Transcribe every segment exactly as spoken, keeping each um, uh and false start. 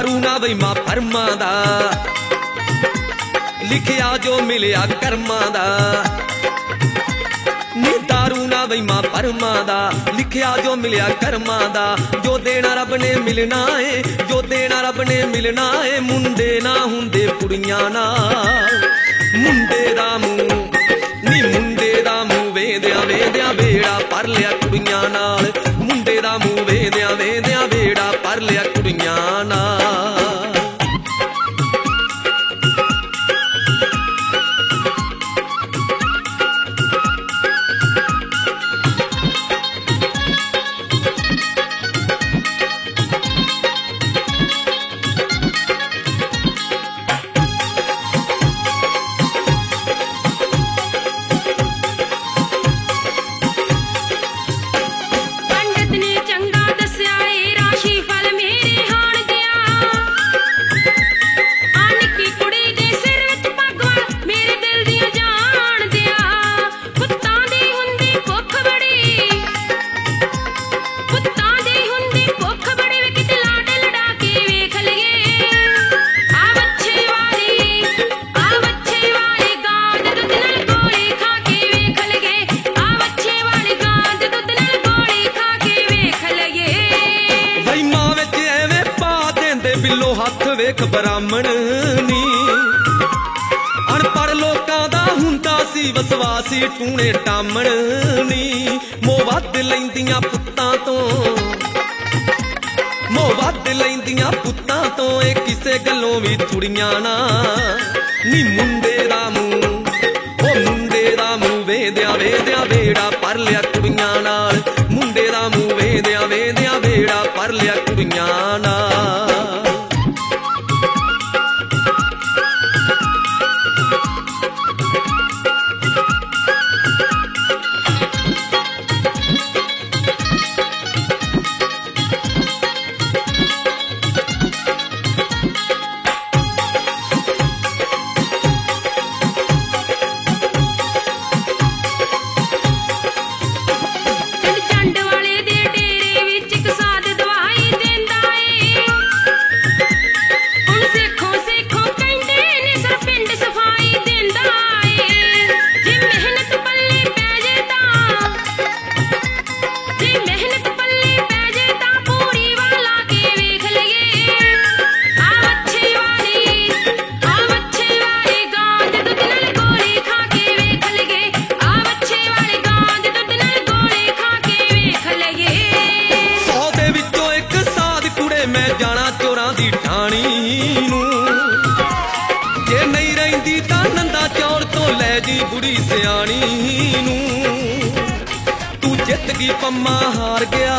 दारू ना बई मां फरमा दा लिखिया जो मिलिया कर्मा दा नी दारू ना बई मां फरमा दा लिखिया जो मिलिया कर्मा दा जो देना रब ने मिलना है जो देना रब ने मिलना है मुंडे ना हुंदे कुड़ियां नाल मुंडे दा मूंह नी मुंडे दा मूंह वेंदिया वेंदिया बेड़ा पर लिया कुड़ियां नाल मुंडे दा मूंह वेंदिया वेंदिया बेड़ा पर लिया कुड़ियां नाल। हथ वेख ब्राह्मण नी अनपढ़ लोकां दा हुंदा सी वसवासी टूणे टामण नी मोह वध लैंदियां पुत्तां तो मोह वध लैंदियां पुत्तां तो ए किसे गल्लों भी थुड़ियां ना नी मुंडे दा मूंह ओ मुंडे दा मूंह वेंदिया वेंदिया बेड़ा पर लिया कुड़ियां नाल मुंडे दा मूंह वेंदिया वेंदिया बेड़ा पर लिया कुड़ियां नाल। बुढ़ी सियाणी नू तू जित गई पम्मा हार गया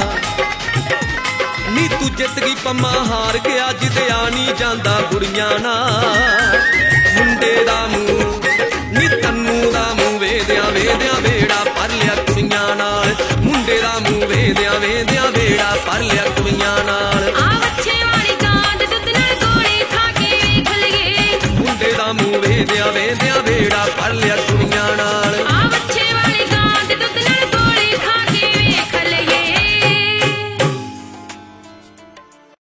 नी तू जित गई पम्मा हार गया जिते आनी जांदा बुढ़ियां ना मुंडे दा मूंह नी तन्नू दा मूंह वेंदिया वेंदिया बेड़ा पर लिया कुड़ियां नाल मुंडे दा मूंह वेंदिया वेंदिया बेड़ा पर लिया कुड़ियां नाल मुंडे दा मूंह वेंदिया वेंदिया बेड़ा पर लिया कुड़ियां नाल।